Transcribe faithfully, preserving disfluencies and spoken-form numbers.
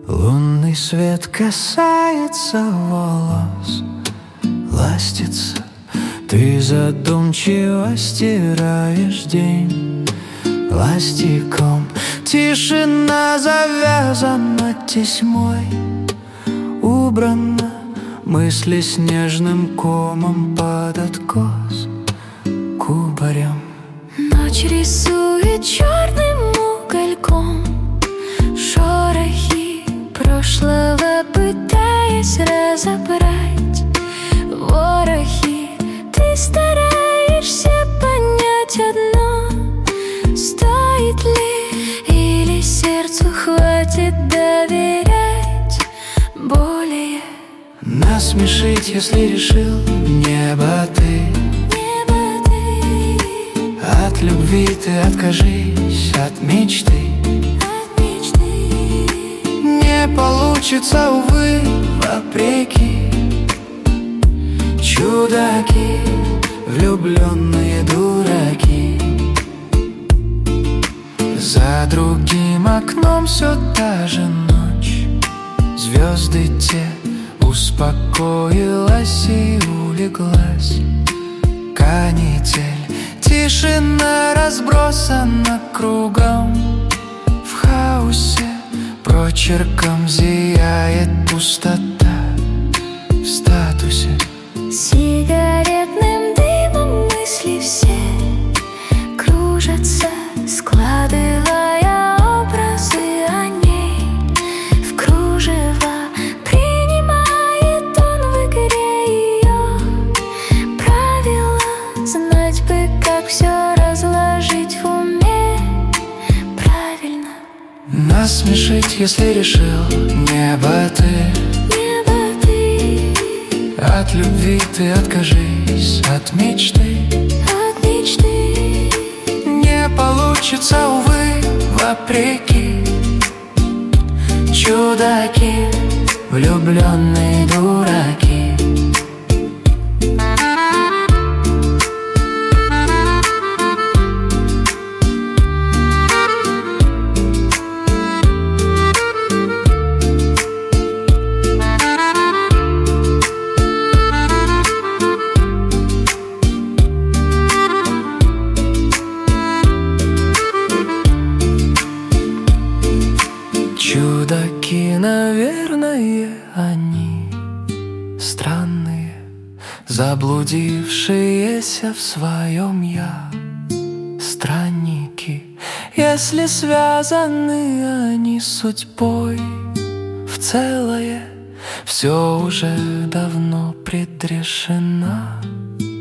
Лунный свет касается волос, ластится. Ты задумчиво стираешь день пластиком. Тишина завязана тесьмой, убрана. Мысли снежным комом под откос кубарем. Ночь рисует черным угольком шорохи прошлого, пытаясь разобрать ворохи. Ты стараешься понять одно: стоит ли, или сердцу хватит доверять более. Насмешить, если решил, небо ты. Небо ты. От любви ты откажись, от мечты. От мечты. Не получится, увы, вопреки. Чудаки, влюбленные дураки. За другим окном все та же ночь. Звезды те успокоилась и улеглась. Канитель, тишина разбросана кругом. В хаосе прочерком зияет пустота в статусе. Сигаретным дымом мысли все кружатся, складывая образы о ней в кружева. Принимает он в игре ее правила. Знать бы, как все разложить в уме правильно. Насмешить, если решил, небо ты. Небо ты. От любви ты откажись, от мечты. От мечты. Не получится, увы, вопреки. Чудаки, влюбленные дураки. Чудаки, наверное, они странные, заблудившиеся в своем я. Странники, если связаны они судьбой в целое, все уже давно предрешено.